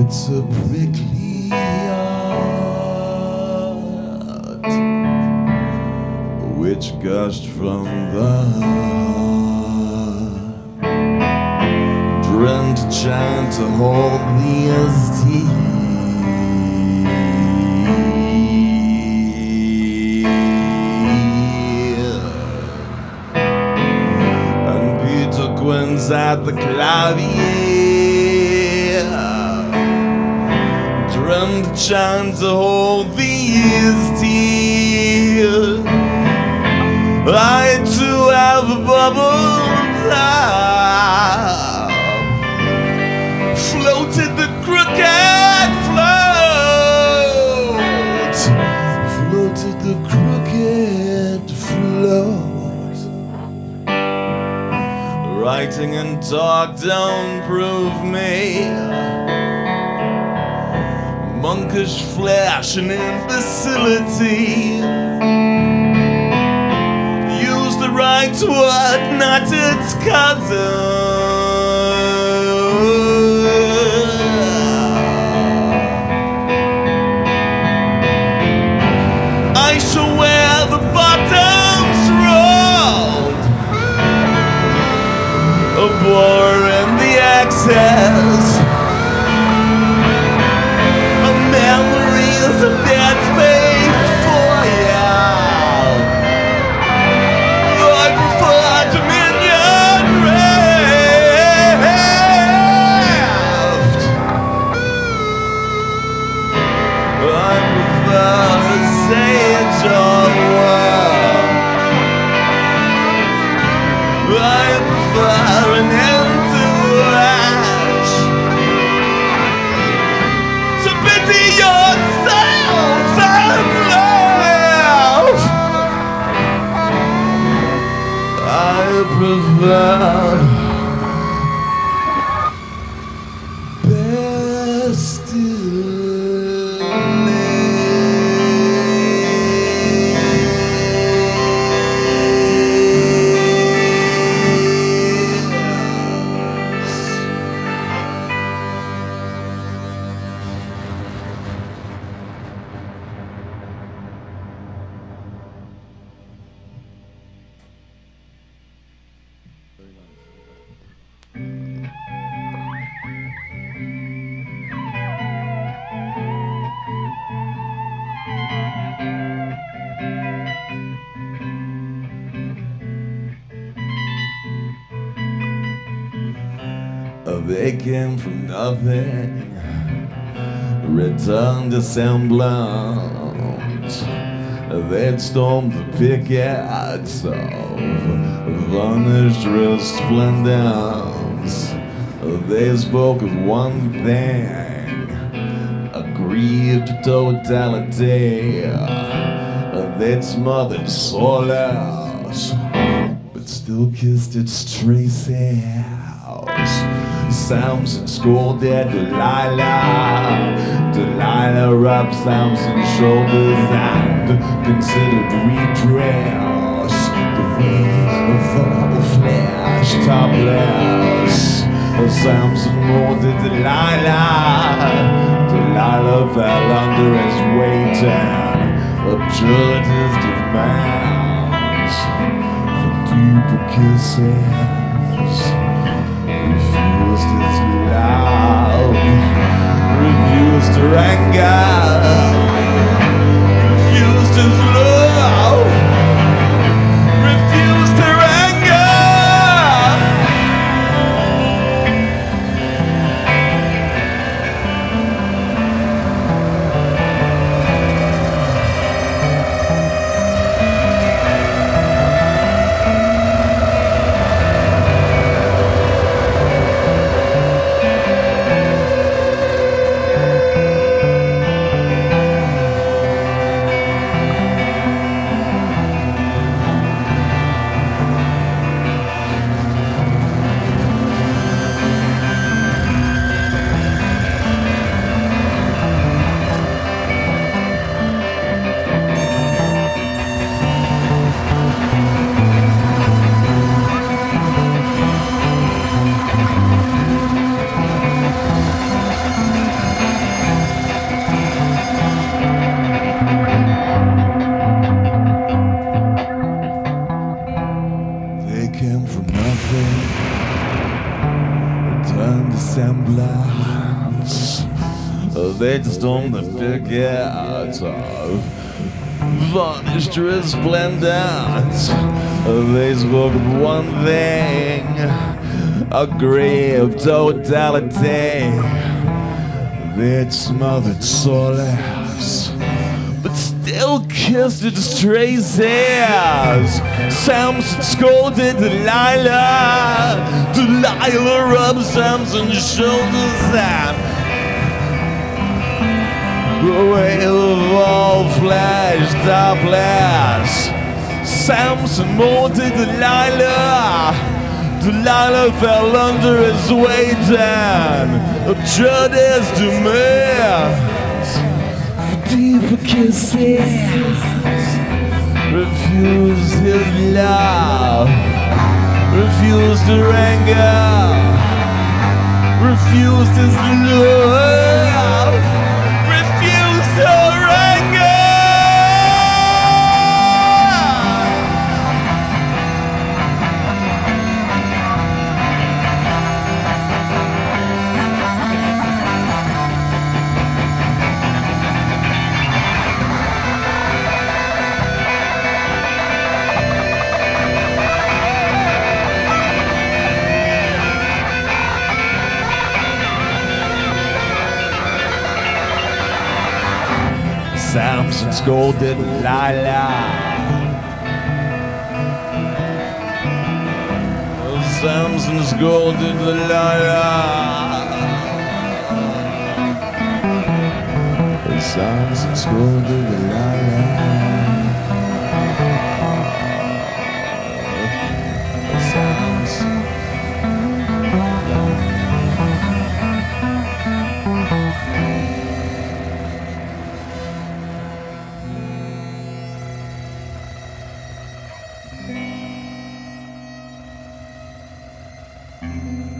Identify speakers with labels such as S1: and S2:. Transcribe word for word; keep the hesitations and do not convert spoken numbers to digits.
S1: It's a prickly heart which gushed from the heart, dreamt a chant to hold these teeth. And Peter Quinn's at the clavier, dreamt a chant to hold these tears. I too have a bubble top, floated the crooked float, floated the crooked float. Writing and talk don't prove me, monkish flesh and imbecility. Use the right word, not its cousin. I shall wear the bottoms rolled, a bore in the excess, memories of dead faith for you. I prefer Dominion Raft. I prefer Sage or Worm. I prefer an end to ash. To pity yourself and love, I prefer they came from nothing, returned to semblance. They'd stormed the pickets of varnished resplendence. They spoke of one thing, aggrieved totality. They'd smothered solace, but still kissed its traces. Samson scolded Delilah. Delilah rubbed Samson's shoulders and considered redress. The way of all flesh topless. Samson molded Delilah. Delilah fell under his weight and abjured his demands for deeper kisses. Refused his love, refused her anger, refused his love, refused her semblance. They just don't pick out of varnished resplendence. They spoke of one thing, a grave totality. They'd smothered solace, but still kissed the stray ears. Samson scolded Delilah. Delilah rubbed Samson's shoulders and the wail of all flesh topless. Samson molded Delilah. Delilah fell under his weight and abjured his demands for deeper kisses. Refused his love, refused her anger, refused his love, refused her anger. Samson scolded Delilah. Samson scolded Delilah. Samson scolded Delilah. Samson.
S2: Thank you.